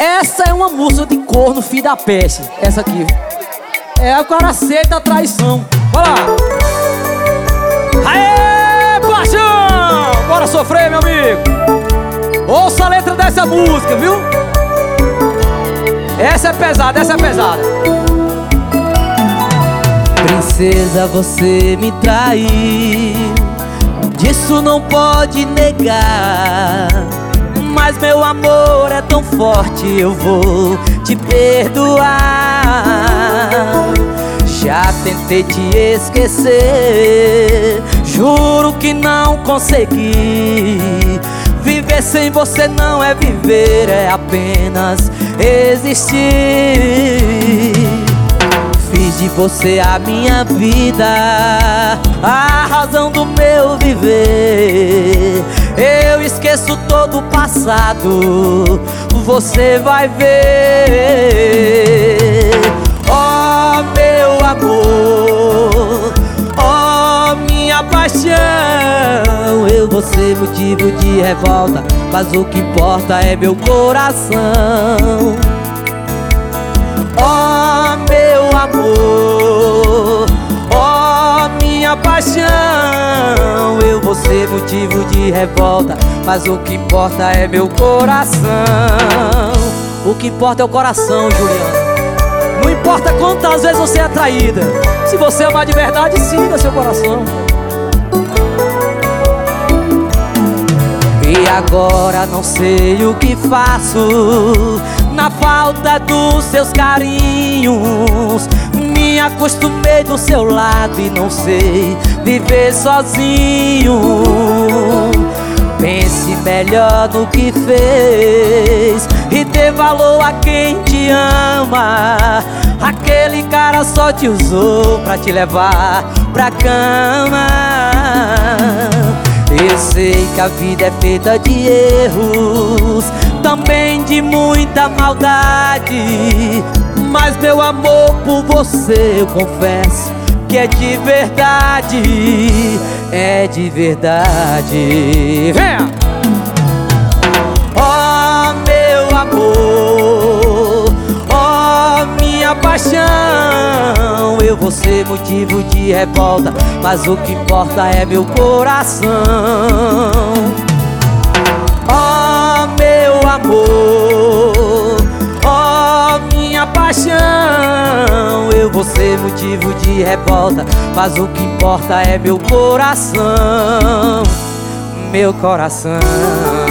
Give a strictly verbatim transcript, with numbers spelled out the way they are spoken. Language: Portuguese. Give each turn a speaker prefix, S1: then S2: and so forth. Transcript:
S1: Essa é uma música de corno, filho da peste. Essa aqui é o cara aceita a traição. Bora lá. Aê, paixão! Bora sofrer, meu amigo. Ouça a letra dessa música, viu? Essa é pesada, essa é pesada.
S2: Princesa, você me traiu, disso não pode negar. Mas meu amor é tão forte, eu vou te perdoar. Já tentei te esquecer, juro que não consegui. Viver sem você não é viver, é apenas existir. Fiz de você a minha vida, a razão do meu viver. Eu esqueço todo o passado, você vai ver. Oh, meu amor, oh, minha paixão, eu vou ser motivo de revolta, mas o que importa é meu coração. Oh, meu amor, oh, minha paixão, eu vou ser motivo de revolta, mas o que importa é meu coração.
S1: O que importa é o coração, Juliana. Não importa quantas vezes você é traída, se você amar de verdade, siga seu coração.
S2: E agora não sei o que faço, na falta dos seus carinhos. Me acostumei do seu lado e não sei viver sozinho. Pense melhor no que fez e dê valor a quem te ama. Aquele cara só te usou pra te levar pra cama. Eu sei que a vida é feita de erros, também de muita maldade, mas meu amor por você eu confesso que é de verdade, é de verdade.
S1: Venha!
S2: Oh, meu amor, oh, minha paixão, eu vou ser motivo de revolta, mas o que importa é meu coração. Oh, meu amor, oh, minha paixão, eu vou ser motivo de revolta, mas o que importa é meu coração, meu coração.